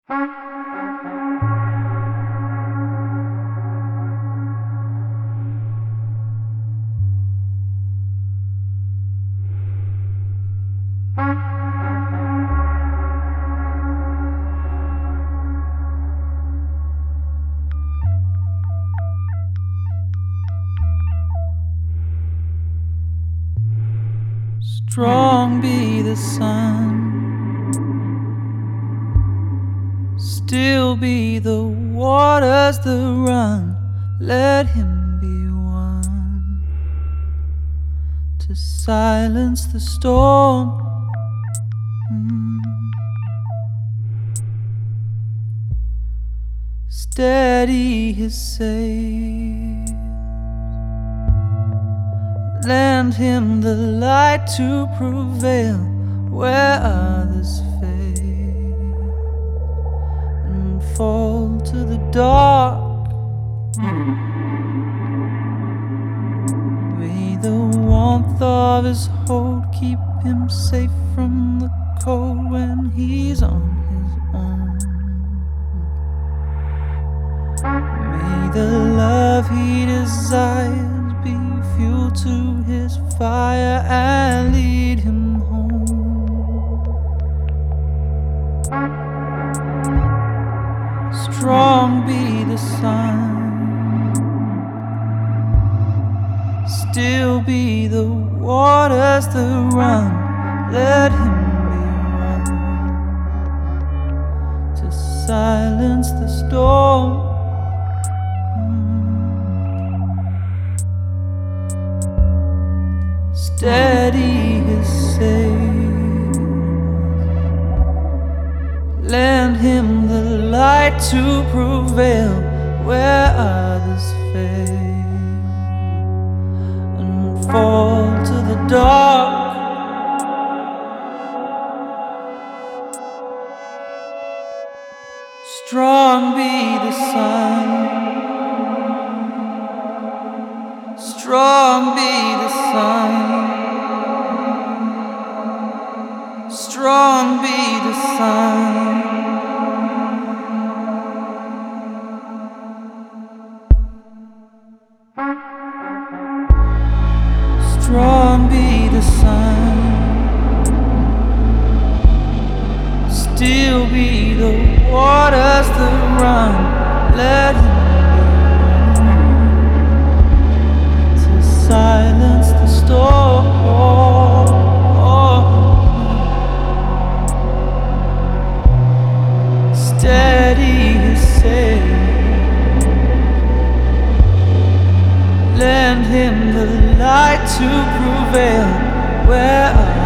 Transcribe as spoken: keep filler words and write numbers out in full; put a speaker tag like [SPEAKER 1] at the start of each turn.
[SPEAKER 1] Strong be the sun, still be the waters that run. Let him be one to silence the storm. Mm. Steady his sails, lend him the light to prevail where others fail and fall to the dark. May the warmth of his hold keep him safe from the cold when he's on his own. May the love he desires be fuel to his fire and lead him home. Strong be the sun, still be the waters that run. Let him be one to silence the storm. Steady his sails, lend him the light to prevail where others fail and fall to the dark. Strong be the sun, strong be the sun, strong be the sun. Strong be the sun, still be the waters that run. Let him be to silence the storm. Steady his sails, lend him the light to prevail where I